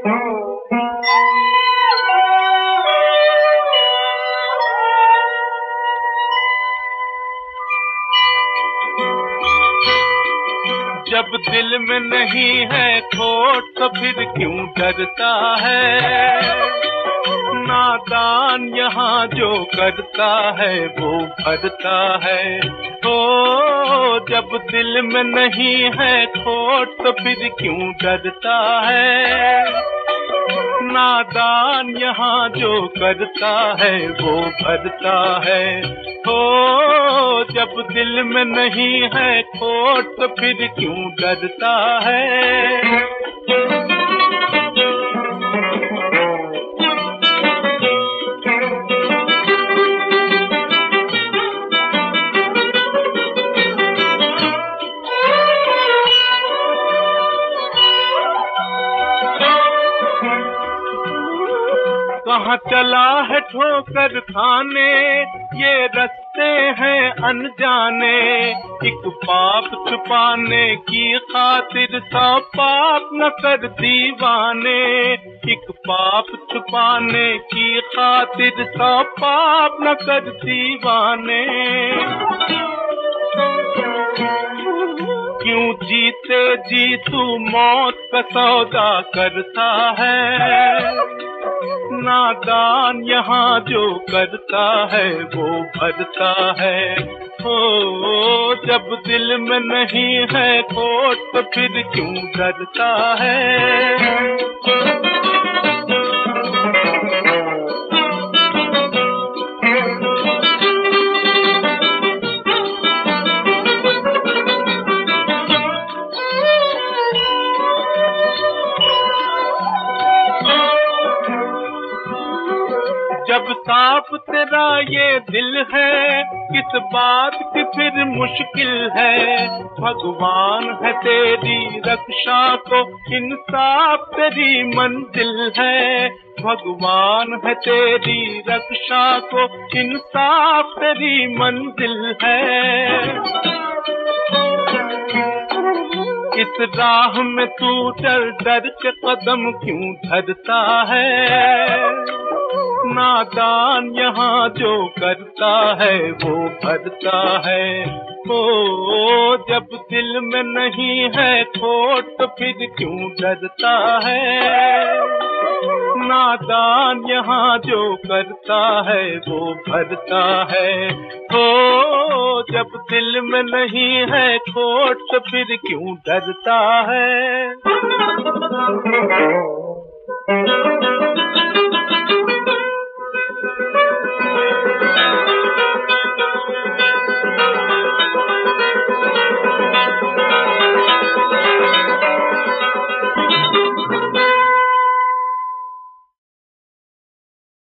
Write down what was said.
जब दिल में नहीं है खोट तो फिर क्यों डरता है? नादान यहाँ जो करता है वो भरता है। ओ जब दिल में नहीं है खोट तो फिर क्यों डरता है? नादान यहाँ जो करता है वो भरता है। ओ जब दिल में नहीं है खोट तो फिर क्यों डरता है? कहाँ चला है ठोकर खाने, ये रास्ते हैं अनजाने। एक पाप छुपाने की खातिर 100 पाप न कर दीवाने। एक पाप छुपाने की खातिर 100 पाप न कर दीवाने। क्यों जीते जी तू मौत का सौदा करता है? नादान यहाँ जो करता है वो भरता है। ओ जब दिल में नहीं है खोट तो फिर क्यों डरता है? जब साफ तेरा ये दिल है, किस बात की फिर मुश्किल है? भगवान है तेरी रक्षा को, इंसाफ तेरी मंजिल है। भगवान है तेरी रक्षा को, इंसाफ तेरी मंजिल है। इस राह में तू डर डर के कदम क्यों धरता है? नादान यहाँ जो करता है वो भरता है। ओ जब दिल में नहीं है खोट तो फिर क्यों डरता है? नादान यहाँ जो करता है वो भरता है। ओ जब दिल में नहीं है खोट तो फिर क्यों डरता है?